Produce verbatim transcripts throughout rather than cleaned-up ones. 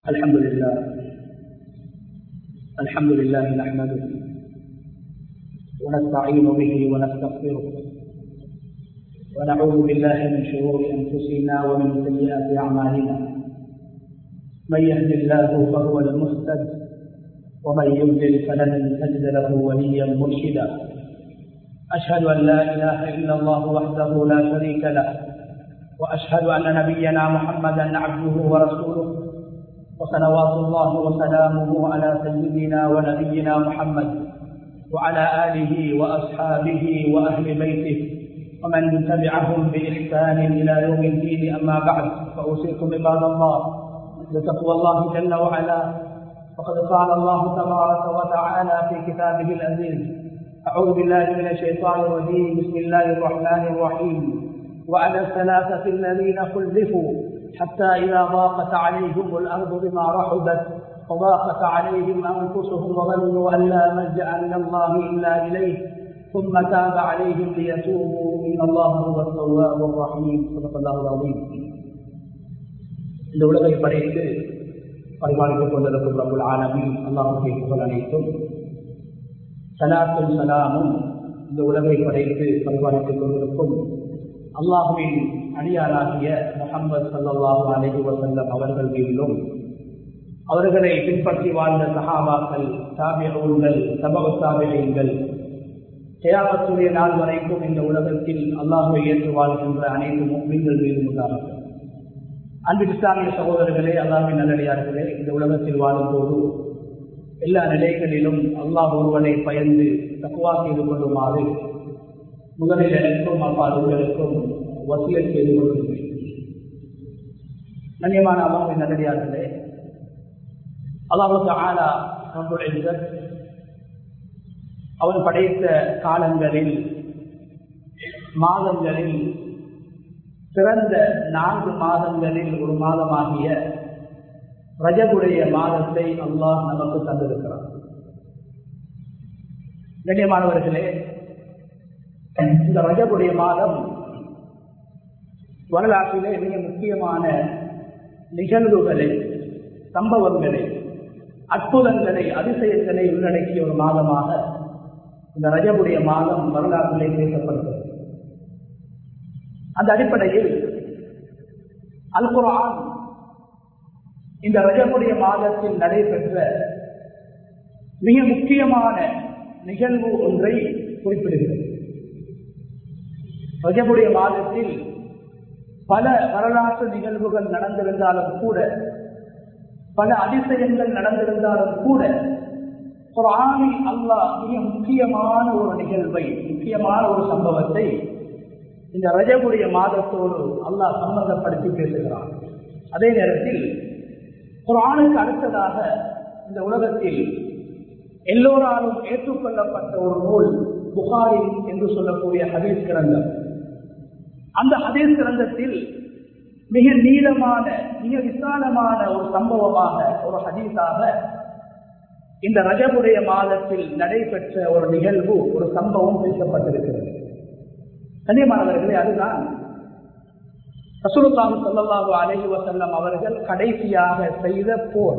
الحمد لله الحمد لله نحمده ونستعين به ونستغفره ونعوذ بالله من شرور أنفسنا ومن سيئات أعمالنا. من يهد الله فهو المهتد ومن يضلل فلن تجد له وليا مرشدا. أشهد أن لا إله إلا الله وحده لا شريك له، وأشهد أن نبينا محمدا عبده ورسوله، وصلوات الله وسلامه على سيدنا ونبينا محمد وعلى آله وأصحابه وأهل بيته ومن تبعهم بإحسان إلى يوم الدين. أما بعد، فأوصيكم عباد الله بتقوى الله جل وعلا. وقد قال الله تبارك وتعالى في كتابه العزيز: أعوذ بالله من الشيطان الرجيم، بسم الله الرحمن الرحيم. وعلى الثلاثة الذين خلفوا حتى إذا ضاقت عليهم الأرض بما رحبت وضاقت عليهم أنفسهم وظنوا أن لا ملجأ من الله إلا إليه ثم تاب عليهم ليتوبوا إن الله هو التواب الرحيم. صدق الله العظيم. இந்த உலகை படைத்து பரிபாலித்துக் கொண்டிருக்கும் ரப்புல் ஆலமீன் அல்லாஹ்வுக்கே புகழ் அனைத்தும். ஸலாத்தும் ஸலாமும் இந்த உலகை படைத்து பரிபாலித்துக் கொண்டிருக்கும் அல்லாஹ்வின் அடியாராகிய முஹம்மது ஸல்லல்லாஹு அலைஹி வஸல்லம் அவர்கள் மீதிலும், அவர்களை பின்பற்றி வாழ்ந்த சஹாபாக்கள், தாபிஊன்கள், தபஉ தாபிஈன்கள், கியாமத்துடைய நாள் வரைக்கும் இந்த உலகத்தில் அல்லாஹ்வை ஏற்று வாழ்கின்ற அனைத்து முஃமின்கள் மீதும் உண்டாகும். அன்பு இஸ்லாமிய சகோதரர்களே, அல்லாஹ்வின் நல்லடியார்களே, இந்த உலகத்தில் வாழும் போது எல்லா நிலைகளிலும் அல்லாஹ் ஒருவனை பயந்து தக்வா செய்து கொள்ளுமாறு முதலில் எனக்கும் அப்பாதுகளுக்கும் வசியத் செய்து கொள்கின்றேன். கண்ணியமான அல்லாஹ்வின் நல்லடியார்களே, அல்லாஹ் தஆலா ரப்புல் இஸ்ஸத் அவன் படைத்த காலங்களில், மாதங்களில் சிறந்த நான்கு மாதங்களில் ஒரு மாதமாகிய ரஜபுடைய மாதத்தை அல்லாஹ் நமக்கு தந்திருக்கிறார். கண்ணியமானவர்களே, இந்த ரஜபுடைய மாதம் வரலாற்றிலே மிக முக்கியமான நிகழ்வுகளை, சம்பவங்களை, அற்புதங்களை, அதிசயங்களை உள்ளடக்கிய ஒரு மாதமாக இந்த ரஜபுடைய மாதம் வரலாற்றிலே பேசப்படுகிறது. அந்த அடிப்படையில் அல் குர்ஆன் இந்த ரஜபுடைய மாதத்தில் நடைபெற்ற மிக முக்கியமான நிகழ்வு ஒன்றை குறிப்பிடுகிறது. ரஜபுடைய மாதத்தில் பல வரலாற்று நிகழ்வுகள் நடந்திருந்தாலும் கூட, பல அதிசயங்கள் நடந்திருந்தாலும் கூட, குர்ஆனில் அல்லாஹ் மிக முக்கியமான ஒரு நிகழ்வை, முக்கியமான ஒரு சம்பவத்தை இந்த ரஜபுடைய மாதத்தோடு அல்லாஹ் சம்பந்தப்படுத்தி பேசுகிறான். அதே நேரத்தில் குர்ஆனுக்கு அடுத்ததாக இந்த உலகத்தில் எல்லோராலும் ஏற்றுக்கொள்ளப்பட்ட ஒரு நூல் புகாரி என்று சொல்லக்கூடிய ஹதீஸ் கிரந்தம். அந்த ஹதீஸ் கிரந்தத்தில் மிக நீளமான, மிக விசாலமான ஒரு சம்பவமாக, ஒரு ஹதீஸாக இந்த ரஜபுடைய மாதத்தில் நடைபெற்ற ஒரு நிகழ்வு, ஒரு சம்பவம் பேசப்பட்டிருக்கிறது. கண்ணியமானவர்களே, அதுதான் ரசூலுல்லாஹி ஸல்லல்லாஹு அலைஹி வஸல்லம் அவர்கள் கடைசியாக செய்த போர்.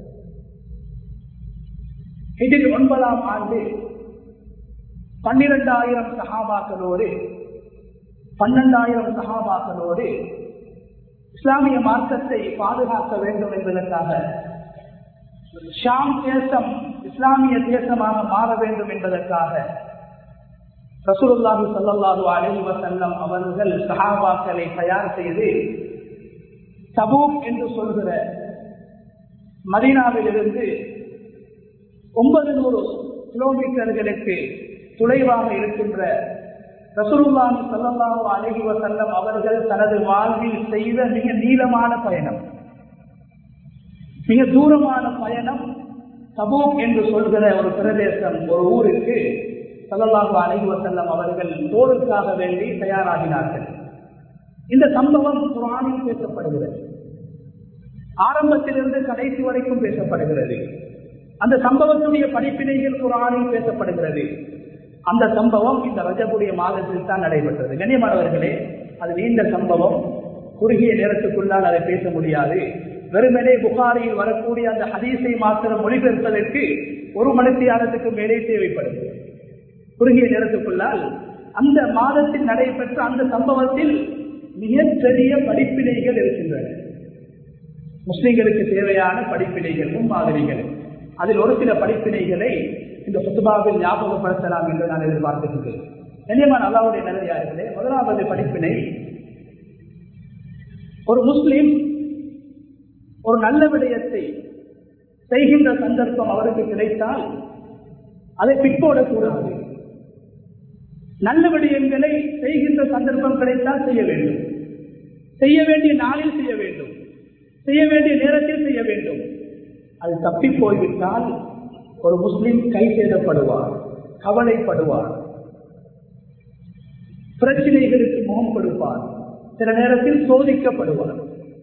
ஹிஜ்ரி ஒன்பதாம் ஆண்டு பன்னிரண்டாயிரம் சஹாபாக்களோடு பன்னெண்டாயிரம் சஹாபாக்களோடு இஸ்லாமிய மார்க்கத்தை பாதுகாக்க வேண்டும் என்பதற்காக, ஷாம் தேசம் இஸ்லாமிய தேசமாக மாற வேண்டும் என்பதற்காக ரசூலுல்லாஹி ஸல்லல்லாஹு அலைஹி வஸல்லம் அவர்கள் சஹாபாக்களை தயார் செய்து தபூக் என்று சொல்கிற மதீனாவிலிருந்து ஒன்பது நூறு கிலோமீட்டர்களுக்கு தொலைவாக இருக்கின்ற ரசூலுல்லாஹி ஸல்லல்லாஹு அலைஹி வஸல்லம் அவர்கள் தனது வாழ்வில் செய்த மிக நீளமான பயணம், மிக தூரமான பயணம். தபூக் என்று சொல்கிற ஒரு பிரதேசம், ஒரு ஊருக்கு ஸல்லல்லாஹு அலைஹி வஸல்லம் அவர்கள் போருக்காக வேண்டி தயாராகினார்கள். இந்த சம்பவம் குர்ஆனில் பேசப்படுகிறது. ஆரம்பத்திலிருந்து கடைசி வரைக்கும் பேசப்படுகிறது. அந்த சம்பவத்துடைய படிப்பினைகள் குர்ஆனில் பேசப்படுகிறது. அந்த சம்பவம் இந்த ரஜபுடைய மாதத்தில் தான் நடைபெற்றது. கண்ணியமானவர்களே, அது நீண்ட சம்பவம், குறுகிய நேரத்துக்குள்ளால் அதை பேச முடியாது. வெறுமனே புகாரியில் வரக்கூடிய அந்த ஹதீஸை மாத்திரம் மொழிபெயர்ப்பதற்கு ஒரு மணித்தியாலத்துக்கு மேலே தேவைப்படும். குறுகிய நேரத்துக்குள்ளால் அந்த மாதத்தில் நடைபெற்ற அந்த சம்பவத்தில் மிகப்பெரிய படிப்பினைகள் இருக்கின்றன. முஸ்லிம்களுக்கு தேவையான படிப்பினைகள், முன்மாதிரிகள். அதில் ஒரு சில படிப்பினைகளை இந்த குத்துபாவில் ஞாபகப்படுத்தலாம் என்று நான் எதிர்பார்த்திருக்கிறேன். கண்ணியமான அல்லாஹ்வுடைய நல்லடியார்களே, முதலாவது படிப்பினை, ஒரு முஸ்லிம் ஒரு நல்ல விடயத்தை செய்கின்ற சந்தர்ப்பம் அவருக்கு கிடைத்தால் அதை பிற்போடக்கூடாது. நல்ல விடயங்களை செய்கின்ற சந்தர்ப்பம் கிடைத்தால் செய்ய வேண்டும். செய்ய வேண்டிய நாளில் செய்ய வேண்டும், செய்ய வேண்டிய நேரத்தில் செய்ய வேண்டும். அது தப்பி போய்விட்டால் ஒரு முஸ்லிம் கை சேதப்படுவார், கவலைப்படுவார், பிரச்சனைகளுக்கு முகம் கொடுப்பார், சில நேரத்தில் சோதிக்கப்படுவார்.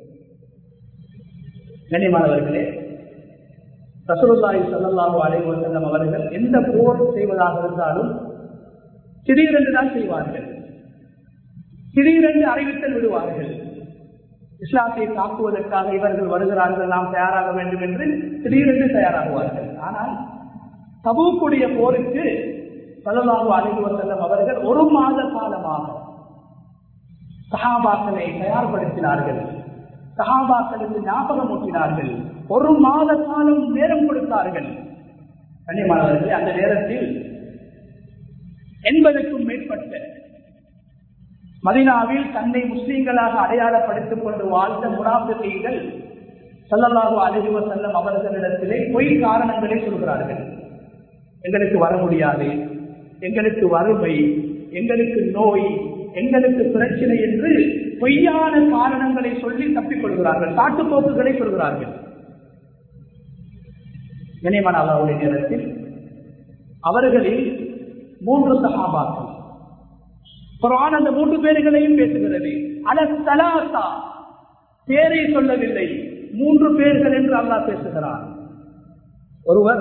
கண்ணியமானவர்களே, ரசூலுல்லாஹி ஸல்லல்லாஹு அலைஹி வஸல்லம் அவர்கள் எந்த போர் செய்வதாக இருந்தாலும் திடீரென்று தான் செய்வார்கள், திடீரென்று அறிவித்தல் விடுவார்கள். இஸ்லாத்தை தாக்குவதற்காக இவர்கள் வருகிறார்கள், நாம் தயாராக வேண்டும் என்று திடீரென்று தயாராகுவார்கள். ஆனால் தபூக்குடைய போருக்கு ஸல்லல்லாஹு அலைஹி வஸல்லம் அவர்கள் ஒரு மாத காலமாக சஹாபாக்களை தயார்படுத்தினார்கள், சஹாபாக்களுக்கு ஞாபகம் ஊட்டினார்கள், ஒரு மாத காலம் நேரம் கொடுத்தார்கள். கண்ணியமானவர்களே, அந்த நேரத்தில் எண்பதுக்கும் மேற்பட்ட மதீனாவில் தன்னை முஸ்லிம்களாக அடையாளப்படுத்திக் கொண்டு வாழ்ந்த முனாஃபிகீன்கள் ஸல்லல்லாஹு அலைஹி வஸல்லம் அவர்களிடத்திலே பொய் காரணங்களை சொல்கிறார்கள். எங்களுக்கு வர முடியாது, எங்களுக்கு வறுமை, எங்களுக்கு நோய், எங்களுக்கு பிரச்சனை என்று பொய்யான காரணங்களை சொல்லி தப்பிக் கொள்கிறார்கள், காட்டுப்போக்குகளை சொல்கிறார்கள். கண்ணியமான அல்லாஹ்வுடைய நேரத்தில் அவர்களில் மூன்று சஹாபாக்கள், குர்ஆன் அந்த மூன்று பேர்களையும் பேசுகிறது. அலஸ்ஸலாத்தா, பேரை சொல்லவில்லை, மூன்று பேர்கள் என்று அல்லாஹ் பேசுகிறார். ஒருவர்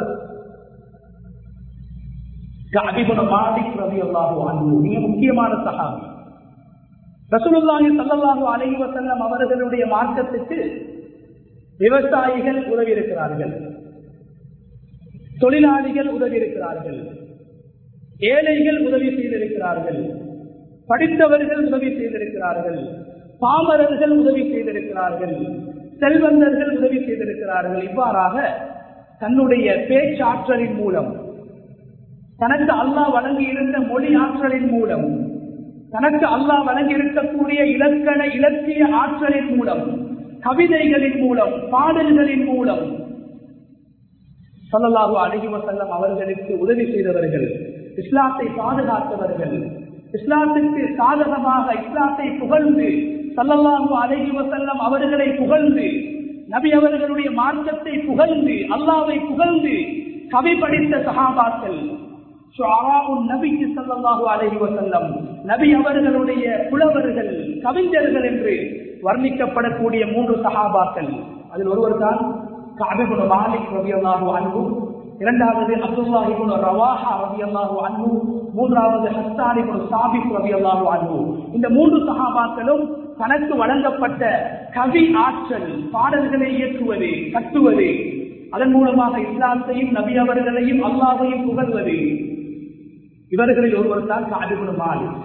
கஅப் இப்னு மாலிக் ரலியல்லாஹு அன்ஹு, மிக முக்கியமான சஹாபி. ரசூலுல்லாஹி ஸல்லல்லாஹு அலைஹி வஸல்லம் அவர்களுடைய மார்க்கத்துக்கு விவசாயிகள் உதவி இருக்கிறார்கள், தொழிலாளிகள் உதவி இருக்கிறார்கள், ஏழைகள் உதவி செய்திருக்கிறார்கள், படித்தவர்கள் உதவி செய்திருக்கிறார்கள், பாமரர்கள் உதவி செய்திருக்கிறார்கள், செல்வந்தர்கள் உதவி செய்திருக்கிறார்கள். இவ்வாறாக தன்னுடைய பேச்சாற்றலின் மூலம், தனக்கு அல்லாஹ் வழங்கி இருந்த மொழி ஆற்றலின் மூலம், தனக்கு அல்லாஹ் வழங்கி இருக்கக்கூடிய இலக்கண இலக்கிய ஆற்றலின் மூலம், கவிதைகளின் மூலம், பாடல்களின் மூலம் ஸல்லல்லாஹு அலைஹி வஸல்லம் அவர்களுக்கு உதவி செய்தவர்கள், இஸ்லாத்தை பாதுகாத்தவர்கள், இஸ்லாத்துக்கு சாதகமாக இஸ்லாத்தை புகழ்ந்து ஸல்லல்லாஹு அலைஹி வஸல்லம் அவர்களை புகழ்ந்து, நபி அவர்களுடைய மார்க்கத்தை புகழ்ந்து, அல்லாஹ்வை புகழ்ந்து கவி படித்த சஹாபாக்கள், ஷுஆராஉன் நபி ஸல்லல்லாஹு அலைஹி வஸல்லம், நபி அவர்களுடைய புலவர்கள், கவிஞர்கள் என்று வர்ணிக்கப்படக்கூடிய மூன்று சஹாபாக்கள். அதில் ஒருவர் தான் கஅப் இப்னு மாலிக் ரலியல்லாஹு அன்ஹு, இரண்டாவது அப்துல்லாஹ் இப்னு ரவாஹா ரலியல்லாஹு அன்ஹு, மூன்றாவது ஹஸ்ஸான் இப்னு சாபித் ரலியல்லாஹு அன்ஹு. இந்த மூன்று சஹாபாக்களும் தனக்கு வழங்கப்பட்ட கவி ஆற்றல், பாடல்களை இயற்றுவது, கட்டுவது, அதன் மூலமாக இஸ்லாத்தையும் நபி அவர்களையும் அல்லாஹ்வையும் புகழ்வது. இவர்களில் ஒருவர் தான் கஅப் இப்னு மாலிக்.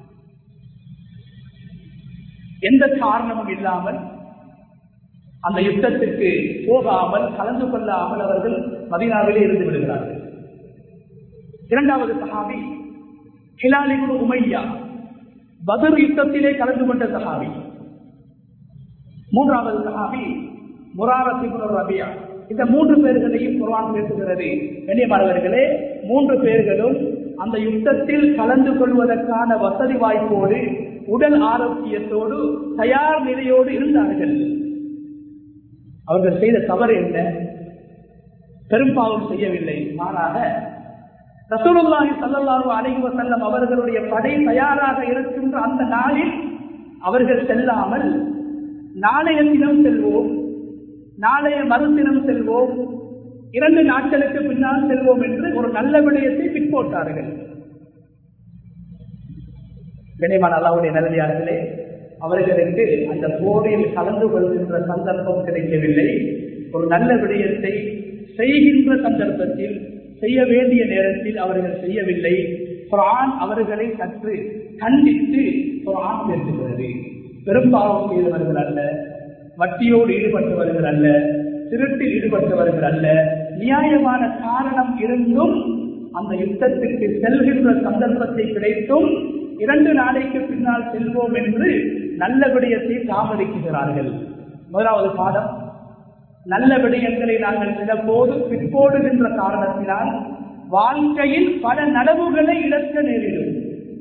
எந்த காரணமும் இல்லாமல் அந்த யுத்தத்திற்கு போகாமல், கலந்து கொள்ளாமல் அவர்கள் மதீனாவிலே இருந்து விடுகிறார்கள். இரண்டாவது சஹாபி ஹிலால் இப்னு உமையா, பத்ர் யுத்தத்திலே கலந்து கொண்ட சஹாபி. மூன்றாவது சஹாபி முராரத் இப்னு ரபியா. இந்த மூன்று பேர்களையும் குர்ஆன் பேசுகிறது. கண்ணியமானவர்களே, மூன்று பேர்களும் அந்த யுத்தத்தில் கலந்து கொள்வதற்கான வசதி வாய்ப்போடு, உடல் ஆரோக்கியத்தோடு, தயார் நிலையோடு இருந்தார்கள். அவர்கள் செய்த தவறு என்ன? பெரும்பாலும் செய்யவில்லை. மாறாக ரசூலுல்லாஹி ஸல்லல்லாஹு அலைஹி வஸல்லம் அவர்களுடைய படை தயாராக இருக்கின்ற அந்த நாளில் அவர்கள் செல்லாமல், நாளைய தினம் செல்வோம், நாளைய மறுதினம் செல்வோம், இரண்டு நாட்களுக்கு பின்னால் செல்வோம் என்று ஒரு நல்ல விடயத்தை பிற்போட்டார்கள். கண்ணியமான அல்லாஹ்வுடைய நல்லடியார்களே, அவர்களுக்கு அந்த போரில் கலந்து கொள்கின்ற சந்தர்ப்பம் கிடைக்கவில்லை. ஒரு நல்ல விடயத்தை செய்கின்ற சந்தர்ப்பத்தில், செய்ய வேண்டிய நேரத்தில் அவர்கள் செய்யவில்லை. குர்ஆன் அவர்களை சற்று கண்டித்து குர்ஆன் பேசுகிறது. பெரும்பாவம் செய்தவர்கள் அல்ல, வட்டியோடு ஈடுபட்டவர்கள் அல்ல, திருட்டில் ஈடுபட்டவர்கள் அல்ல, நியாயமான காரணம் இருந்தும் அந்த யுத்தத்திற்கு செல்கின்ற சந்தர்ப்பத்தை கிடைத்தும் இரண்டு நாளைக்கு பின்னால் செல்வோம் என்று நல்ல விடயத்தை தாமதிக்கிறார்கள். முதலாவது பாடம், நல்ல விடயங்களை நாங்கள் சிலபோது பிற்போடுகின்ற காரணத்தினால் வாழ்க்கையில் பல நனவுகளை இழக்க நேரிடும்.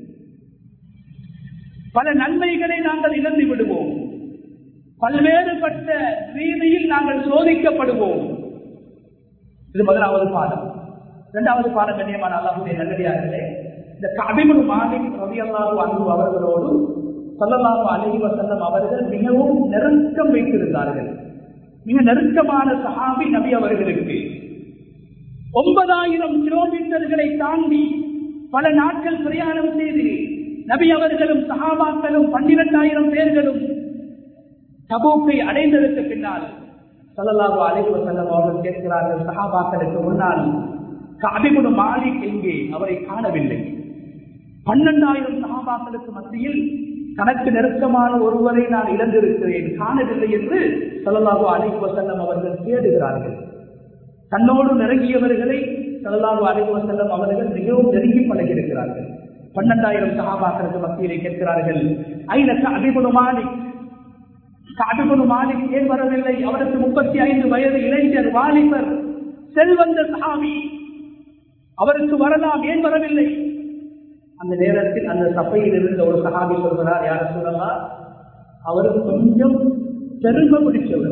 பல நன்மைகளை நாங்கள் இழந்து விடுவோம். பல்வேறுபட்ட ரீதியில் நாங்கள் சோதிக்கப்படுவோம். இது முதலாவது பாடம். இரண்டாவது பாடம் கண்ணியமான அல்லாஹ்வுடைய நல்லடியார்களே, இந்த கஅப் இப்னு மாலிக் ரலியல்லாஹு அன்ஹு அவர்களோடு ஸல்லல்லாஹு அலைஹி வஸல்லம் அவர்கள் மிகவும் நெருக்கம் வைத்திருந்தார்கள். மிக நெருக்கமான சஹாபி நபி அவர்களுக்கு. ஒன்பதாயிரம் கிலோமீட்டர்களை தாண்டி பல நாட்கள் பிரயாணம் செய்து நபி அவர்களும் சஹாபாக்களும் பன்னிரண்டாயிரம் பேர்களும் தபூக்கை அடைந்ததற்கு பின்னால் ஸல்லல்லாஹு அலைஹி வஸல்லம் அவர்கள் கேட்கிறார்கள் சஹாபாக்களுக்கு முன்னால், கஅப் இப்னு மாலிக் எங்கே? அவரை காணவில்லை. பன்னெண்டாயிரம் சஹாபாக்களுக்கு மத்தியில் தனக்கு நெருக்கமான ஒருவரை நான் இழந்திருக்கிறேன், காணவில்லை என்று ஸல்லல்லாஹு அலைஹி வஸல்லம் அவர்கள் தேடுகிறார்கள். தன்னோடு நெருங்கியவர்களை ஸல்லல்லாஹு அலைஹி வஸல்லம் அவர்கள் மிகவும் நெருங்கி பழகியிருக்கிறார்கள். பன்னெண்டாயிரம் சஹாபாக்களுக்கு மத்தியிலே கேட்கிறார்கள், ஐன கஅப் இப்னு மாலிக்? கஅப் இப்னு மாலிக் ஏன் வரவில்லை? அவருக்கு முப்பத்தி ஐந்து வயது இளைஞர், வாலிபர், செல்வந்த சஹாபி, அவருக்கு வரலாம், ஏன் வரவில்லை? அந்த நேரத்தில் அந்த சபையில் இருந்த ஒரு சஹாபி சொல்கிறார், யார சொல்லலாம், அவர் கொஞ்சம் பெருமை பிடிச்சவர்,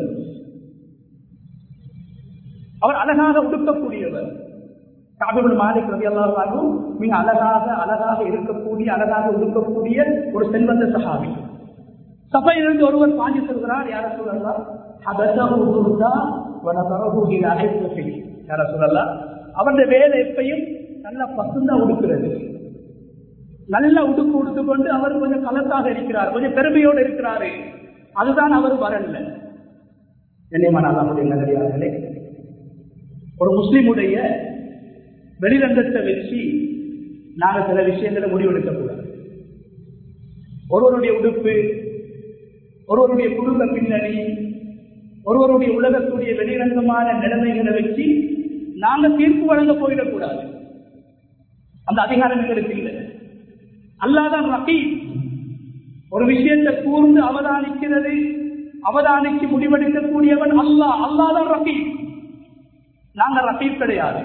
அவர் அழகாக உடுக்கக்கூடியவர். கஅப் இப்னு மாலிக் ரலியல்லாஹு அன்ஹு மிக அழகாக அழகாக இருக்கக்கூடிய அழகாக உடுக்கக்கூடிய ஒரு செல்வந்த சஹாபி. சபையிலிருந்து ஒருவர் பாஞ்சி சொல்கிறார், யார சொல்லலாம், யார சொல்லலாம், அவருடைய வேலை எப்பையும் நல்ல பசுந்தா உடுக்கிறது, நல்ல உடுப்பு உடுத்துக் கொண்டு அவர் கொஞ்சம் கலத்தாக இருக்கிறார், கொஞ்சம் பெருமையோடு இருக்கிறாரு, அதுதான் அவர் வரல. என்னையமான அல்லாஹ்வுடைய நல்லடியார்களே, ஒரு முஸ்லிமுடைய வெளிரங்கத்தை வச்சு நாங்கள் சில விஷயங்களை முடிவெடுக்க கூடாது. ஒருவருடைய உடுப்பு, ஒருவருடைய குடும்ப பின்னணி, ஒருவருடைய உலகத்துடைய வெளிரங்கமான நிலைமைகளை வச்சு நாங்கள் தீர்ப்பு வழங்க போயிடக்கூடாது. அந்த அதிகாரம் எங்களுக்கு இல்லை. அல்லாஹ்தான் ரகீப். ஒரு விஷயத்தை கூர்ந்து அவதானிக்கிறது, அவதானிக்கு முடிவெடுக்கக்கூடியவன் அல்லாஹ். அல்லாஹ்தான் ரகீப், நாங்க ரகீப் கிடையாது.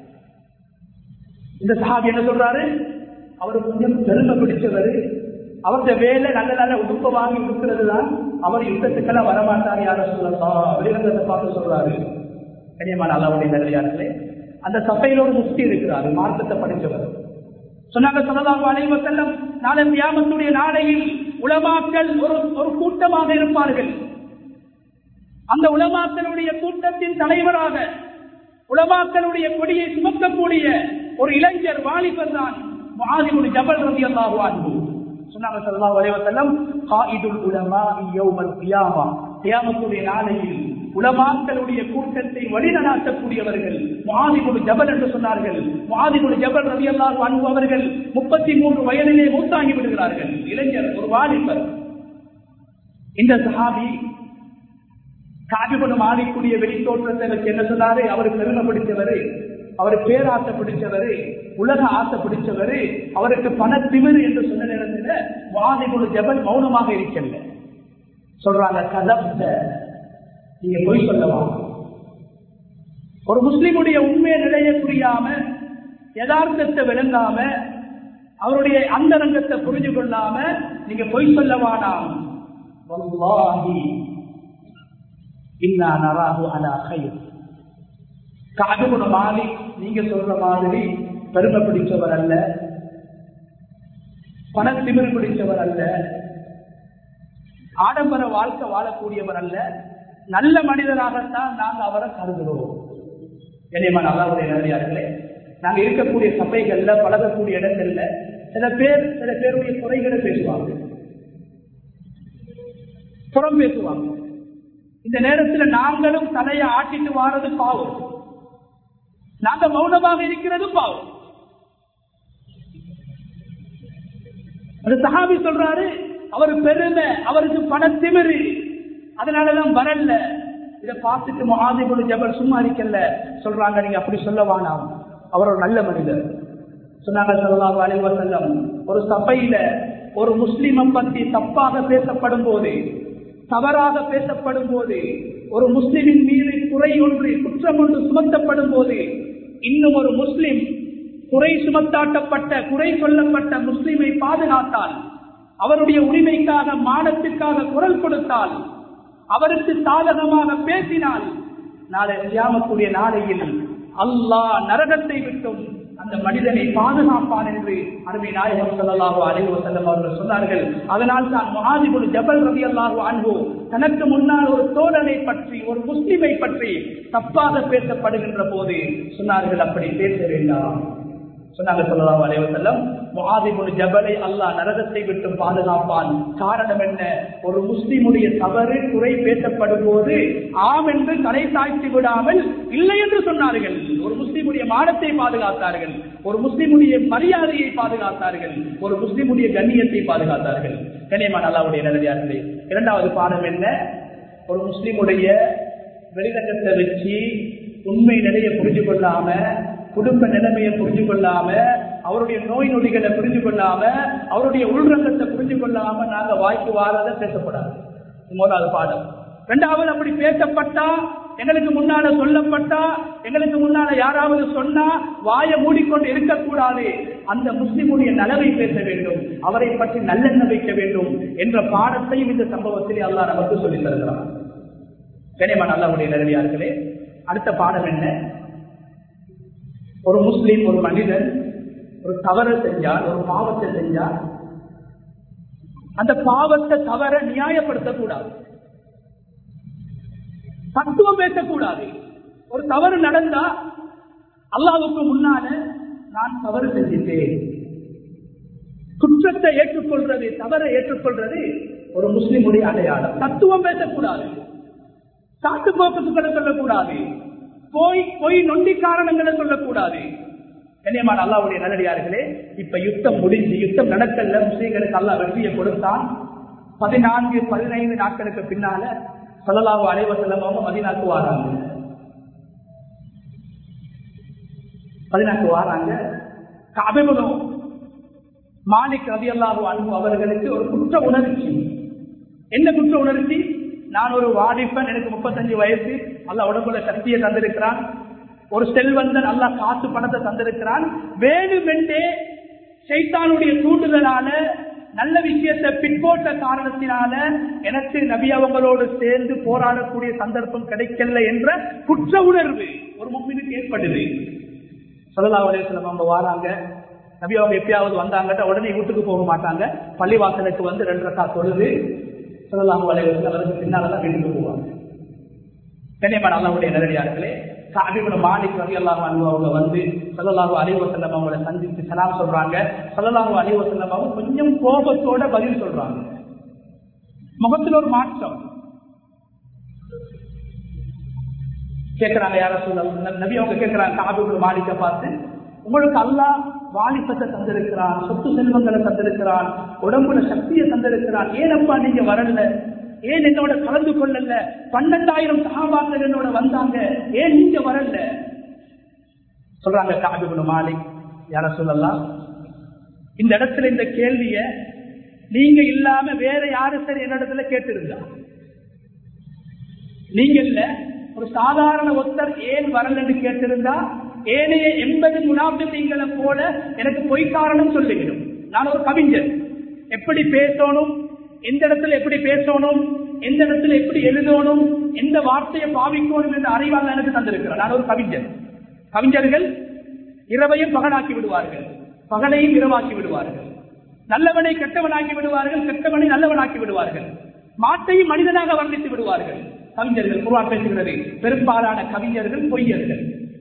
இந்த சஹாபி என்ன சொல்றாரு, அவர் கொஞ்சம் பெருமை பிடிச்சவர், அவருடைய வேலை நல்ல நல்ல உடுப்ப வாங்கி உடுக்கிறது தான், அவர் யுத்தத்துக்கெல்லாம் வரமாட்டார், யார சொல்லலாம் வெளிரங்கத்தை பார்த்து சொல்றாரு. கண்ணியமான அல்லாஹ்வுடைய நல்லடியார்களே, அந்த சபையில் ஒரு முஃப்தி இருக்கிறார், மார்க்கத்தை படித்தவர். சொன்னாங்க ஸல்லல்லாஹு அலைஹி வஸல்லம், நாளை கியாமத்துடைய நாளையில் உலமாக்கள் ஒரு ஒரு கூட்டமாக இருப்பார்கள். அந்த உலமாக்களுடைய கூட்டத்தின் தலைவராக உலமாக்களுடைய கொடியை சுமக்கக்கூடிய ஒரு இளைஞர், வாலிபர் தான் முஆத் இப்னு ஜபல் ரலியல்லாஹு அன்ஹு. சொன்னாங்க ஸல்லல்லாஹு அலைஹி வஸல்லம், காயிதுல் உலமா யௌமல் கியாமா, கியாமத்துடைய நாளையில் உலமாக்களுடைய கூட்டத்தை வழிநடாத்தக்கூடியவர்கள் முஆத் இப்னு ஜபல் என்று சொன்னார்கள். முஆத் இப்னு ஜபல் ரலியல்லாஹு அன்ஹு அவர்கள் முப்பத்தி மூன்று வயதிலே மூத்தாகி விடுகிறார்கள். இளைஞர், ஒரு வாலிபர். இந்த சஹாபி கஅப் இப்னு மாலிக்குடைய வெளித்தோற்றத்தை வச்சு என்ன சொன்னாரு, அவர் பெருமை பிடிச்சவர், அவர் பேராசை பிடிச்சவர், உலக ஆசை பிடிச்சவர், அவருக்கு பண திமிரு என்று சொன்ன நேரத்தில் முஆத் இப்னு ஜபல் மௌனமாக இருக்கல. சொல்றாங்க, கதப்த, நீங்க பொய் சொல்லவா? ஒரு முஸ்லிமுடைய உண்மையை நிலைய புரியாம, யதார்த்தத்தை விளங்காம, அவருடைய அந்தரங்கத்தை புரிஞ்சு கொள்ளாம நீங்க பொய் சொல்லவானாம். வல்லாஹி இன்னா நராஹு அலா கைர். கஅப் இப்னு மாலிக் நீங்க சொல்ற மாதிரி பெருமை பிடிச்சவர் அல்ல, பண திமிரு பிடிச்சவர் அல்ல, ஆடம்பர வாழ்க்கை வாழக்கூடியவர் அல்ல, நல்ல மனிதராகத்தான் நாங்க அவரை கருதுகிறோம். கண்ணியமான அல்லாஹ்வுடைய நல்லடியார்களே, நாங்க இருக்கக்கூடிய சபைகள்ல, பழகக்கூடிய இடங்கள்ல சில பேர் சில பேருடைய குறைகளை பேசுவாங்க. புறம் பேசுவாங்க. இந்த நேரத்தில் நாங்களும் தலையை ஆட்டிட்டு வாரது பாவம், நாங்க மௌனமாக இருக்கிறது பாவம். அது சஹாபி சொல்றாரு, அவர் பெருமை, அவருக்கு பணத்திமிரு, அதனாலதான் வரல. இதை பார்த்துட்டு முஆது இப்னு ஜபல் சும்மா இருக்கல, சொல்றாங்க நீங்க அப்படி சொல்ல வேணாம், அவர் ஒரு நல்ல மனிதர். சொன்னாங்க ஸல்லல்லாஹு அலைஹி வஸல்லம், ஒரு சபையில ஒரு முஸ்லிமை பற்றி தப்பாக பேசப்படும் போது, தவறாக பேசப்படும் போது, ஒரு முஸ்லிமின் மீது குறை ஒன்று குற்றம் ஒன்று சுமத்தப்படும் போது, இன்னும் ஒரு முஸ்லிம் குறை சுமத்தாட்டப்பட்ட குறை சொல்லப்பட்ட முஸ்லிமை பாதுகாத்தால், அவருடைய உரிமைக்காக மானத்திற்காக குரல் கொடுத்தால், அவருக்கு சாதகமாக பேசினால், நாளை கியாமத்துடைய நாளையில் அல்லாஹ் நரகத்தை விட்டும் அந்த மனிதனை பாதுகாப்பான் என்று அருமை நாயகம் ஸல்லல்லாஹு அலைஹி வஸல்லம் அவர்கள் சொன்னார்கள். அதனால் தான் முஆது இப்னு ஜபல் ரலியல்லாஹு அன்ஹு தனக்கு முன்னால் ஒரு தோழனை பற்றி, ஒரு முஸ்லிமை பற்றி தப்பாக பேசப்படுகின்ற போது சொன்னார்கள், அப்படி பேச வேண்டாம். சொன்னாங்க ஸல்லல்லாஹு அலைஹி வஸல்லம், முஆது இப்னு ஜபலை அல்லாஹ் நரகத்தை விட்டு பாதுகாப்பான். காரணம் என்ன? ஒரு முஸ்லிமுடைய தவறு குறை பேசப்படும் போது ஆம் என்று தலை தாழ்த்தி விடாமல் இல்லை என்று சொன்னார்கள். ஒரு முஸ்லிமுடைய மானத்தை பாதுகாத்தார்கள், ஒரு முஸ்லிமுடைய மரியாதையை பாதுகாத்தார்கள், ஒரு முஸ்லிமுடைய கண்ணியத்தை பாதுகாத்தார்கள். கண்ணியமான அல்லாஹ்வுடைய நல்லடியார்களே, இரண்டாவது பாடம் என்ன? ஒரு முஸ்லிமுடைய வெளிரங்கத்தை வச்சு உண்மை நிலையை புரிஞ்சு கொள்ளாம, குடும்ப நிலைமையை புரிஞ்சு கொள்ளாம, அவருடைய நோய் நொடிகளை புரிஞ்சு கொள்ளாம, அவருடைய உள்ரங்கத்தை புரிஞ்சு கொள்ளாம நாங்க வாய்க்கு வாரத பேசப்படாது. முதலாவது பாடம். இரண்டாவது, அப்படி பேசப்பட்டா, எங்களுக்கு முன்னால சொல்லப்பட்டா, எங்களுக்கு முன்னால யாராவது சொன்னா வாயை மூடிக்கொண்டு இருக்கக்கூடாது. அந்த முஸ்லிமுடைய நலவை பேச வேண்டும், அவரை பற்றி நல்லெண்ண வைக்க வேண்டும் என்ற பாடத்தையும் இந்த சம்பவத்தில் அல்லாஹ் நமக்கு சொல்லித் தருகிறார். கனிமன் அல்லாஹ்வுடைய நல்லடியார்களே, அடுத்த பாடம் என்ன? ஒரு முஸ்லிம், ஒரு மனிதன் ஒரு தவறு செஞ்சால், ஒரு பாவத்தை செஞ்சால், அந்த பாவத்தை தவற நியாயப்படுத்தக்கூடாது, தத்துவம் பேசக்கூடாது. ஒரு தவறு நடந்தா அல்லாஹ்வுக்கு முன்னால நான் தவறு செஞ்சிட்டேன், குற்றத்தை ஏற்றுக்கொள்றது, தவறை ஏற்றுக்கொள்றது ஒரு முஸ்லிமுடைய அடையாளம். தத்துவம் பேசக்கூடாது, காட்டு போக்குகளை சொல்லக்கூடாது, போய் போய் நொண்டி காரணங்களை சொல்லக்கூடாது. கண்ணியமான அல்லாஹ்வுடைய நல்லடியார்களே, இப்ப யுத்தம் முடிஞ்சு, யுத்தம் நடக்கல, முஸ்லிம்களுக்கு அல்லாஹ் வெற்றியை கொடுத்தான். பதினான்கு பதினைந்து நாட்களுக்கு பின்னால ஸல்லல்லாஹு அலைஹி வஸல்லம் அவங்க மதீனாவுக்கு வராங்க. மதீனாவுக்கு வராங்க. கஅப் இப்னு மாலிக் ரலியல்லாஹு அன்ஹு அவர்களுக்கு ஒரு குற்ற உணர்ச்சி. என்ன குற்ற உணர்ச்சி? நான் ஒரு வாலிபன், எனக்கு முப்பத்தஞ்சு வயசு, அல்லாஹ் உடம்புல சக்தியை தந்திருக்கிறான், ஒரு செல்வந்தன், அல்லாஹ் காசு பணத்தை தந்திருக்கிறான், வேணுமென்றே ஷைத்தானுடைய தூண்டுதலால, நல்ல விஷயத்தை பின்போட்ட காரணத்தினால எனக்கு நபி அவங்களோடு சேர்ந்து போராடக்கூடிய சந்தர்ப்பம் கிடைக்கல என்ற குற்ற உணர்வு ஒரு முஃமினுக்கு ஏற்படுது. ஸல்லல்லாஹு அலைஹி வஸல்லம் அவங்க வராங்க. நபி அவங்க எப்பயாவது வந்தாங்கட்ட உடனே வீட்டுக்கு போக மாட்டாங்க, பள்ளிவாசலுக்கு வந்து ரெண்டு ரக்காத் தொழுது ஸல்லல்லாஹு அலைஹி வஸல்லம் அவருக்கு பின்னால்தான் வீட்டுக்கு போவாங்க. கண்ணியமான அல்லாஹ்வுடைய நல்லடியார்களே, கஅப் இப்னு மாலிக் ரலியல்லாஹு அன்ஹு அவங்க வந்து ஸல்லல்லாஹு அலைஹி வஸல்லம் அவங்களை சந்தித்து சலாம் சொல்றாங்க. ஸல்லல்லாஹு அலைஹி வஸல்லம் அவங்க கொஞ்சம் கோபத்தோட பதில் சொல்றாங்க, முகத்தில் ஒரு மாற்றம். கேட்கிறாங்க, யார சொல்ல நபி அவங்க கேட்கிறாங்க கஅப் இப்னு மாலிக்கை பார்த்து, உங்களுக்கு அல்லாஹ் வாலிபத்தை தந்திருக்கிறான், சொத்து செல்வங்களை தந்திருக்கிறான், உடம்புல சக்தியை தந்திருக்கிறான், ஏனப்பா நீங்க வரல, ஏன் என்னோட கலந்து கொள்ளல, பன்னெண்டாயிரம் சஹாபாக்கள் என்னோட வந்தாங்க, ஏன் நீங்க வரல? சொல்றாங்க கஅப் இப்னு மாலிக், யா ரசூலல்லாஹ், இந்த இடத்துல இந்த கேள்விய நீங்க இல்லாம வேற யாரு சரி என்னிடத்துல கேட்டிருந்தா, நீங்க இல்ல ஒரு சாதாரண ஒருத்தர் ஏன் வரலன்னு கேட்டிருந்தா, ஏனைய எண்பது முனாஃபிகீன்களை போல எனக்கு பொய் காரணம் சொல்லிவிடும். நான் ஒரு கவிஞர், எப்படி பேசணும், எந்த இடத்துல எப்படி பேசணும், எந்த இடத்துல எப்படி எழுதணும், எந்த வார்த்தையை பாவிக்கணும் என்ற அறிவால் எனக்கு தந்திருக்கிறார். நான் ஒரு கவிஞர். கவிஞர்கள் இரவையும் பகலாக்கி விடுவார்கள், பகலையும் இரவாக்கி விடுவார்கள், நல்லவனை கெட்டவனாக்கி விடுவார்கள், கெட்டவனை நல்லவனாக்கி விடுவார்கள், மாட்டையும் மனிதனாக வர்ணித்து விடுவார்கள். கவிஞர்கள், குர்ஆன் பேசுகிறது, பெரும்பாலான கவிஞர்கள் பொய்யர்கள்,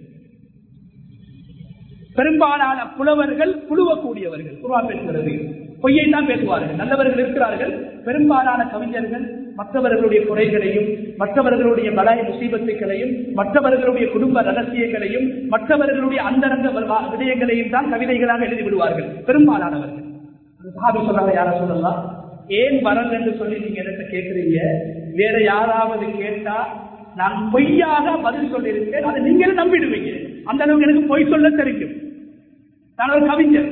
பெரும்பாலான புலவர்கள் புழுவக்கூடியவர்கள். குர்ஆன் பேசுகிறது, பொய்யை தான் பேசுவார்கள். நல்லவர்கள் இருக்கிறார்கள், பெரும்பாலான கவிஞர்கள் மற்றவர்களுடைய குறைகளையும் மற்றவர்களுடைய பலாய் முசீபத்துகளையும் மற்றவர்களுடைய குடும்ப ரகசியங்களையும் மற்றவர்களுடைய அந்தரங்க விடயங்களையும் தான் கவிதைகளாக எழுதிவிடுவார்கள் பெரும்பாலானவர்கள். சஹாபி சொல்றாங்க, யார சொல்லலாம், ஏன் வரல் என்று சொல்லி நீங்க என்ன கேட்கிறீங்க, வேற யாராவது கேட்டா நான் பொய்யாக பதில் சொல்லியிருக்கேன், அதை நீங்களும் நம்பிடுவீங்க. அந்த அளவுக்கு எனக்கு பொய் சொல்ல தெரியும். நான் ஒரு கவிஞர்,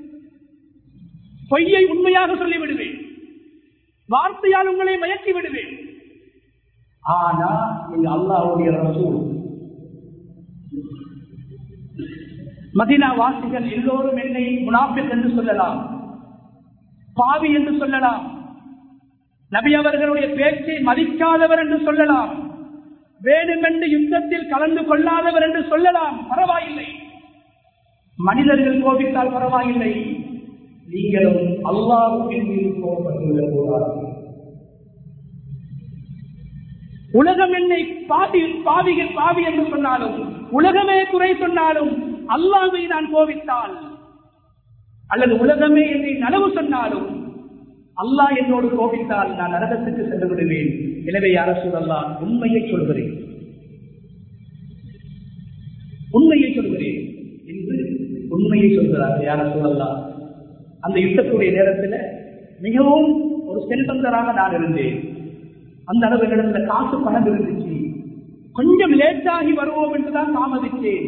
பொய்யை உண்மையாக சொல்லிவிடுவேன், வார்த்தையால் உங்களை மயக்கி விடுவேன். ஆனா நீங்க அல்லாஹ்வுடைய ரசூல், மதீனா வாசிகள் எல்லோரும் என்னை முனாஃபிக் என்று சொல்லலாம், பாவி என்று சொல்லலாம், நபி அவர்களுடைய பேச்சை மதிக்காதவர் என்று சொல்லலாம், வேணுமென்று யுத்தத்தில் கலந்து கொள்ளாதவர் என்று சொல்லலாம், பரவாயில்லை. மனிதர்கள் கோபித்தால் பரவாயில்லை, நீங்களும் அல்லாஹ்வின் மீது கோபப்பட்டுவிடக் கூடாது. உலகம் என்னை பாவி பாவிகள் பாவி என்று சொன்னாலும், உலகமே குறை சொன்னாலும், அல்லாஹ்வை நான் கோபித்தால் அல்லது உலகமே என்னை நனவு சொன்னாலும், அல்லாஹ் என்னோடு கோபித்தால் நான் நரகத்துக்கு சென்று விடுவேன். எனவே யார சூழல்லாம் உண்மையை சொல்கிறேன், உண்மையை சொல்கிறேன் என்று உண்மையை சொல்கிறார்கள். யார சூழல்லாம் அந்த யுத்தத்துடைய நேரத்தில் மிகவும் ஒரு செல்வந்தராக நான் இருந்தேன். அந்த அளவு இடத்துல காசு பணம் இருந்துச்சு. கொஞ்சம் லேட்டாகி வருவோம் என்றுதான் தாமதித்தேன்.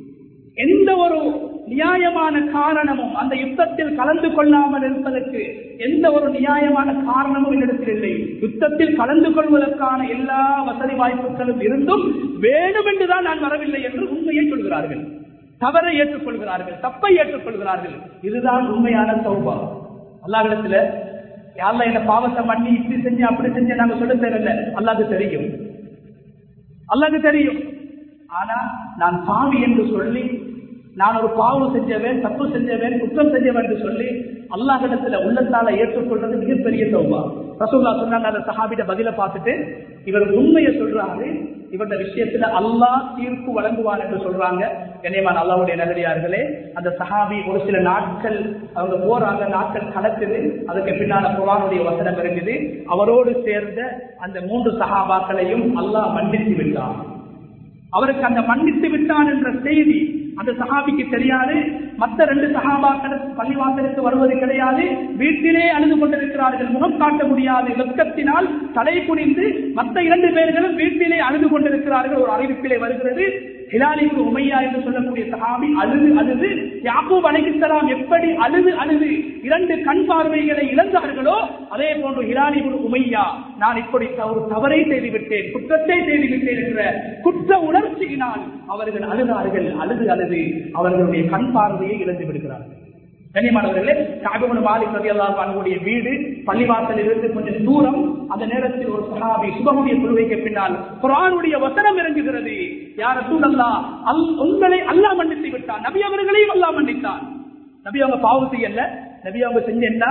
எந்த ஒரு நியாயமான காரணமும் அந்த யுத்தத்தில் கலந்து கொள்ளாமல் இருப்பதற்கு எந்த ஒரு நியாயமான காரணமும் என்னிடத்தில் இல்லை. யுத்தத்தில் கலந்து கொள்வதற்கான எல்லா வசதி வாய்ப்புகளும் இருந்தும் வேணும் என்றுதான் நான் வரவில்லை என்று உண்மையை சொல்கிறார்கள். தவறை ஏற்றுக்கொள்கிறார்கள், தப்பை ஏற்றுக்கொள்கிறார்கள். இதுதான் உண்மையான தௌபா. அல்லாஹ்விடத்துல யாரெல்லாம் என்ன பாவத்தை மண்ணி இப்படி செஞ்சு அப்படி செஞ்சு நாங்க சொல்ல தேவையில்லை, அல்லாஹ்வுக்கு தெரியும், அல்லாஹ்வுக்கு தெரியும். ஆனா நான் பாவி என்று சொல்லி, நான் ஒரு பாவம் செஞ்சவன், தப்பு செஞ்சவன், குற்றம் செஞ்சவன் என்று சொல்லி அல்லாஹ்விடத்துல உள்ளத்தால ஏற்றுக்கொள்றது மிகப்பெரிய தௌபா. ரசூலுல்லாஹ் சொன்னாங்க, அந்த சஹாபிட்ட பதில பார்த்துட்டு, இவர் உண்மையை சொல்றாரு, இவருடைய விஷயத்துல அல்லாஹ் தீர்ப்பு வழங்குவார் என்று சொல்றாங்க. கண்ணியமான அல்லாஹ்வுடைய நல்லடியார்களே, அந்த சஹாபி ஒரு சில நாட்கள் அவங்க போறாங்க, நாட்கள் கடக்குது. அதுக்கு பின்னால குர்ஆனுடைய வசனம் இருக்குது, அவரோடு சேர்ந்த அந்த மூன்று சஹாபாக்களையும் அல்லாஹ் மன்னித்து விட்டான். அவருக்கு அந்த மன்னித்து விட்டான் என்ற செய்தி அந்த சஹாபிக்கு தெரியாது. மற்ற ரெண்டு சஹாபாக்கள் பள்ளிவாசலுக்கு வருவது கிடையாது, வீட்டிலே அழுது கொண்டிருக்கிறார்கள், முகம் காட்ட முடியாது, வெட்கத்தினால் தலை குனிந்து மற்ற இரண்டு பேர்களும் வீட்டிலே அழுது கொண்டிருக்கிறார்கள். ஒரு அறிவிப்பிலே வருகிறது, ஹிலாலிக்கு உமையா என்று சொல்லக்கூடிய சஹாபி அழுது அழுது யாக்கூப் அலைஹிஸ்ஸலாம் எப்படி அழுது அழுது இரண்டு கண் பார்வைகளை இழந்தார்களோ அதே போன்று ஹிலாலி உமையா நான் இப்படி ஒரு தவறை செய்துவிட்டேன், குற்றத்தை செய்துவிட்டேன் என்ற குற்ற உணர்ச்சியினால் அவர்கள் அழுதார்கள். அழுது அழுது அவர்களுடைய கண் பார்வையை இழந்து விடுகிறார்கள். கண்ணியமானவர்களே, கஅப் இப்னு மாலிக் ரலியல்லாஹு அன்ஹுடைய வீடு பள்ளிவாசலில் இருந்து கொஞ்சம் தூரம். அந்த நேரத்தில் ஒரு சஹாபி சுபஹுடைய தொழுகைக்கு பின்னால் குர்ஆனுடைய வசனம் இறங்குகிறது. யா ரசூலல்லாஹ், உங்களை அல்லாஹ் மன்னித்து விட்டான், நபி அவர்களையும் அல்லாஹ் மன்னித்தான். நபி அவங்க பாவம் செய்யல, நபி அவங்க செஞ்ச என்ன,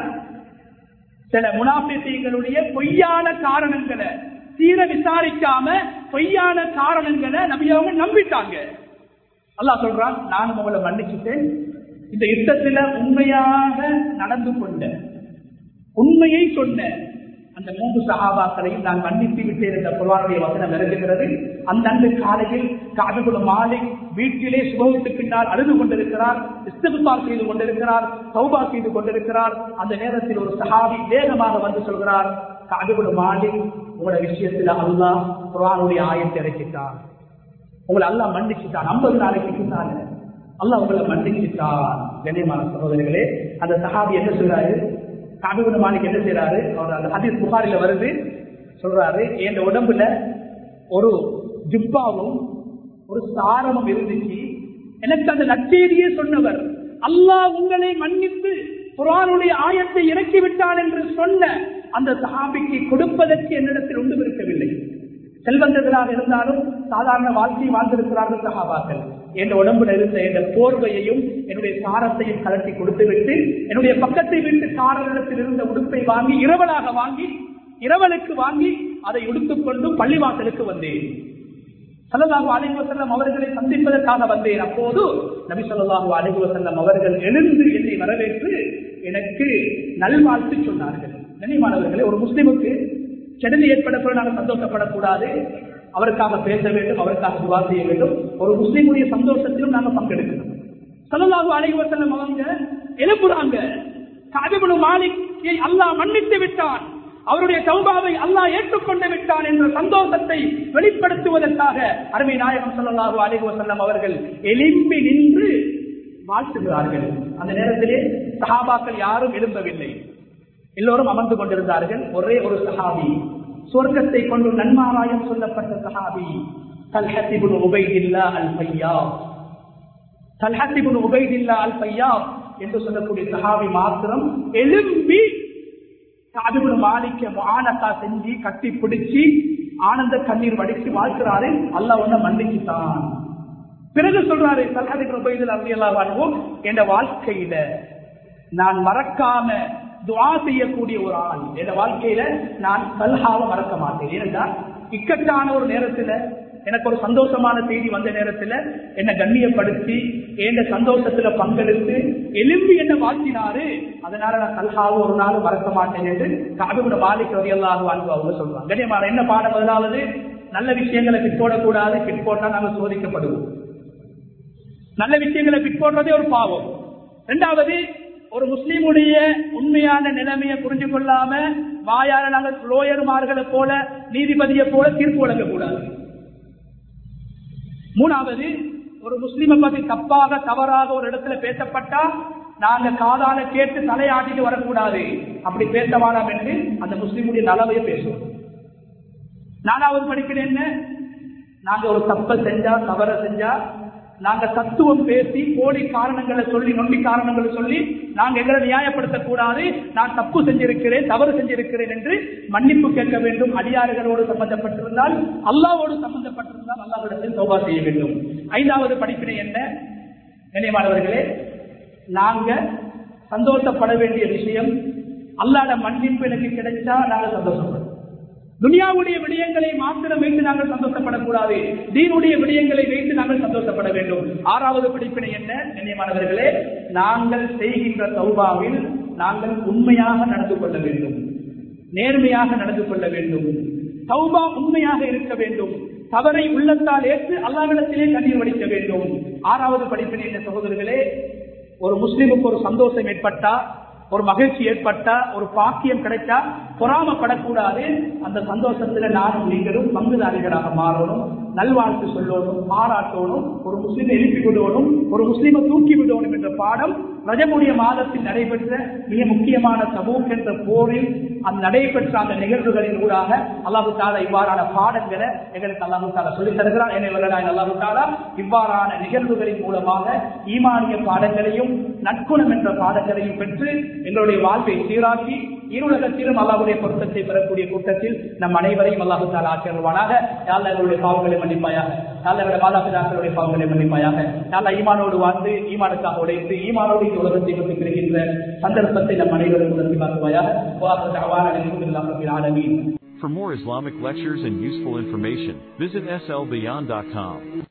சில முனாஃபிகளுடைய பொய்யான காரணங்களை தீர விசாரிக்காம பொய்யான காரணங்களை நபி அவங்க நம்பிட்டாங்க. அல்லாஹ் சொல்றான், நானும் உங்களை மன்னிச்சுட்டேன். இந்த யுத்தத்துல உண்மையாக நடந்து கொண்ட, உண்மையை சொன்ன அந்த மூன்று சஹாபாக்களையும் நான் மன்னித்து விட்டேன் என்ற குர்ஆனுடைய வசனம் இறங்குகிறது. அந்த அன்று காலையில் கஅப் இப்னு மாலிக் வீட்டிலே சுபஹுக்கு பின்னால் அழுது கொண்டிருக்கிறார், இஸ்திக்பார் செய்து கொண்டிருக்கிறார், தௌபா செய்து கொண்டிருக்கிறார். அந்த நேரத்தில் ஒரு சஹாபி வேகமாக வந்து சொல்கிறார், கஅப் இப்னு மாலிக், உங்களோட விஷயத்துல அல்லாஹ் குர்ஆனுடைய ஆயத்தை இறக்கிட்டான், உங்களை அல்லாஹ் மன்னிச்சுட்டான், ஐம்பது நாளைக்கு பின்னால அல்லாஹ் உங்களை மன்னிச்சுட்டான். கண்ணியமான சகோதரிகளே, அந்த சஹாபி என்ன சொல்றாரு, கஅப் இப்னு மாலிக் என்ன செய்யறாரு, அவர் அந்த ஹதீஸ் புகாரில வருது, சொல்றாரு, என் உடம்புல ஒரு ஜுப்பாவும் ஒரு சாரமும் இருந்துச்சு, எனக்கு அந்த நற்செய்தியை சொன்னவர் அல்லாஹ் உங்களை மன்னித்து குர்ஆனுடைய ஆயத்தை இறக்கி விட்டான் என்று சொன்ன அந்த சஹாபிக்கு கொடுப்பதற்கு என்னிடத்தில் ஒன்றும் இருக்கவில்லை. செல்வந்தர்களாக இருந்தாலும் சாதாரண வாழ்க்கை வாழ்ந்திருக்கிறார்கள் சஹாபாக்கள். என் உடம்புல இருந்த என்ற போர்வையையும் என்னுடைய சாரத்தையும் கலட்டி கொடுத்து விட்டு என்னுடைய பக்கத்தை விட்டு காரனிடத்தில் இருந்த உடுப்பை வாங்கி இரவலாக வாங்கி இரவலுக்கு வாங்கி அதை உடுத்துக் கொண்டு பள்ளிவாசலுக்கு வந்தேன். ஸல்லல்லாஹு அலைஹி வஸல்லம் அவர்களை சந்திப்பதற்காக வந்தேன். அப்போது நபி ஸல்லல்லாஹு அலைஹி வஸல்லம் அவர்கள் எழுந்து என்னை வரவேற்று எனக்கு நல்வாழ்த்து சொன்னார்கள். கண்ணியமானவர்களே, ஒரு முஸ்லிமுக்கு கெடுதி ஏற்படக்கூட நாங்கள் சந்தோஷப்படக்கூடாது. அவருக்காக பேச வேண்டும், அவருக்காக துவா செய்ய வேண்டும். ஒரு முஸ்லிமுடைய சந்தோஷத்திலும் நாங்கள் பங்கெடுக்கணும். ஸல்லல்லாஹு அலைஹி வஸல்லம் அவங்க எழுப்புறாங்க, கஅப் இப்னு மாலிக்கை அல்லாஹ் மன்னித்து விட்டான், அவருடைய தௌபாவை அல்லாஹ் ஏற்றுக்கொண்டு விட்டான் என்ற சந்தோஷத்தை வெளிப்படுத்துவதற்காக அருமை நாயகம் ஸல்லல்லாஹு அலைஹி வஸல்லம் அவர்கள் எழும்பி நின்று வாழ்த்துகிறார்கள். அந்த நேரத்திலே சஹாபாக்கள் யாரும் எழும்பவில்லை, எல்லோரும் அமர்ந்து கொண்டிருந்தார்கள். ஒரே ஒரு சஹாபி, சொர்க்கத்தை கொண்டு நன்மாராயம் சொல்லப்பட்ட சஹாபி, தல்ஹத் இப்னு உபைதில்லாஹ் அல்-ஃபய்யாப், தல்ஹத் இப்னு உபைதில்லாஹ் அல்-ஃபய்யாப் என்று சொல்லக்கூடிய சஹாபி மாத்திரம் எழும்பி கஅப் இப்னு மாலிக்கை முஆனகா செஞ்சு கட்டி பிடிச்சி ஆனந்த கண்ணீர் வடித்து வாழ்க்கிறாரு. அல்லாஹ் உன்னை மன்னிச்சுட்டான். பிறகு சொல்றாரு தல்ஹத் இப்னு உபைதில்லாஹ் ரலியல்லாஹு அன்ஹு, என்ற வாழ்க்கையில நான் மறக்காம துஆ செய்யக்கூடிய ஒரு ஆள், என் வாழ்க்கையில நான் தல்ஹாவை மறக்க மாட்டேன். ஏனென்றால் இக்கட்டான ஒரு நேரத்துல எனக்கு ஒரு சந்தோஷமான செய்தி வந்த நேரத்துல என்னை கண்ணியப்படுத்தி என் சந்தோஷத்துல பங்கெடுத்து எழும்பி என்ன வாழ்த்தினாரு. அதனால நான் தல்ஹாவை ஒரு நாள் மறக்க மாட்டேன் என்று கஅப் இப்னு மாலிக் ரலியல்லாஹு அன்ஹு அவங்க சொல்றாங்க. கண்ணியமான என்ன பாடம்? முதலாவது, நல்ல விஷயங்களை பிற்போடக்கூடாது. பிற்போட்டா நாங்கள் சோதிக்கப்படுவோம். நல்ல விஷயங்களை பிற்போடுறதே ஒரு பாவம். இரண்டாவது, ஒரு முஸ்லீமுடைய உண்மையான நிலைமையை புரிஞ்சு கொள்ளாம வாயால நாங்கள் லோயர்மார்களை போல நீதிபதியை போல தீர்ப்பு வழங்க கூடாது. மூணாவது, ஒரு முஸ்லீமை பத்தி தப்பாக தவறாக ஒரு இடத்துல பேசப்பட்டா நாங்க காதால கேட்டு தலையாட்டிட்டு வரக்கூடாது. அப்படி பேச வேண்டாம் என்று அந்த முஸ்லீமுடைய நலவையை பேசுவோம். நாலாவது படிக்கிறேன் என்ன, நாங்க ஒரு தப்பை செஞ்சா தவற செஞ்சா நாங்க தத்துவம் பேசி கோடி காரணங்களை சொல்லி நொண்டி காரணங்களை சொல்லி நாங்க எங்களை நியாயப்படுத்தக்கூடாது. நான் தப்பு செஞ்சிருக்கிறேன், தவறு செஞ்சிருக்கிறேன் என்று மன்னிப்பு கேட்க வேண்டும். அடியாறுகளோடு சம்பந்தப்பட்டிருந்தால், அல்லாஹ்வோடு சம்பந்தப்பட்டிருந்தால் அல்லாஹ்விடத்தில் தௌபா செய்ய வேண்டும். ஐந்தாவது படிப்பினை என்ன, கண்ணியமானவர்களே, நாங்க சந்தோஷப்பட வேண்டிய விஷயம், அல்லாஹ்வுடைய மன்னிப்பு எனக்கு கிடைச்சா நாங்க சந்தோஷப்படுறோம். துனியாவுடைய விடயங்களை மாத்திரம் வைத்து நாங்கள் சந்தோஷப்படக்கூடாது, தீனுடைய விடயங்களை வைத்து நாங்கள் சந்தோஷப்பட வேண்டும். ஆறாவது படிப்பினை என்ன, கண்ணியமானவர்களே, நாங்கள் செய்கின்ற தௌபாவில் நாங்கள் உண்மையாக நடந்து கொள்ள வேண்டும், நேர்மையாக நடந்து கொள்ள வேண்டும். தௌபா உண்மையாக இருக்க வேண்டும். தவறை உள்ளத்தால் ஏற்று அல்லாஹ்விடத்திலே கண்ணீர் வடிக்க வேண்டும். ஆறாவது படிப்பினை என்ன சகோதரர்களே, ஒரு முஸ்லிமுக்கு ஒரு சந்தோஷம் ஏற்பட்டா, ஒரு மகிழ்ச்சி ஏற்பட்டா, ஒரு பாக்கியம் கிடைச்சா பொறாமப்படக்கூடாது. அந்த சந்தோஷத்துல நானும் நீங்களும் பங்குதாரிகளாக மாறணும், நல்வாழ்த்து சொல்லணும், பாராட்டணும், ஒரு முஸ்லீமை எழுப்பி விடணும், ஒரு முஸ்லீமை தூக்கி விடணும் என்ற பாடம் ரஜபுடைய மாதத்தில் நடைபெற்ற மிக முக்கியமான தபூக் என்ற போரில் அந்த நடைபெற்ற அந்த நிகழ்வுகளின் ஊடாக அல்லாஹு தஆலா இவ்வாறான பாடங்களை எங்களுக்கு அல்லாஹு தஆலா சொல்லித் தருகிறார். எனவே அல்லாஹு தஆலா இவ்வாறான நிகழ்வுகளின் மூலமாக ஈமானிய பாடங்களையும் நற்குணம் என்ற பாடங்களையும் பெற்று எங்களுடைய வாழ்வை சீராக்கி இருலகத்திலும் அல்லாஹ்வுடைய பொருத்தத்தை பெறக்கூடிய கூட்டத்தில் நம் அனைவரையும் அல்லாஹு தஆலா ஆக்கியருள்வானாக. யா அல்லாஹ் எங்களுடைய பாவங்களை மன்னிப்பாயாக, யா அல்லாஹ் எங்களுடைய மாதாபிதாக்களுடைய பாவங்களை மன்னிப்பாயாக, யா அல்லாஹ் ஈமானோடு வாழ்ந்து ஈமானுக்காக உழைத்து ஈமானோடு இந்த உலகத்தை பற்றி பெறுகின்ற சந்தர்ப்பத்தை நம் அனைவரும் நசிபாக்குவாயாக. For more Islamic lectures and useful information, visit S L Beyond dot com.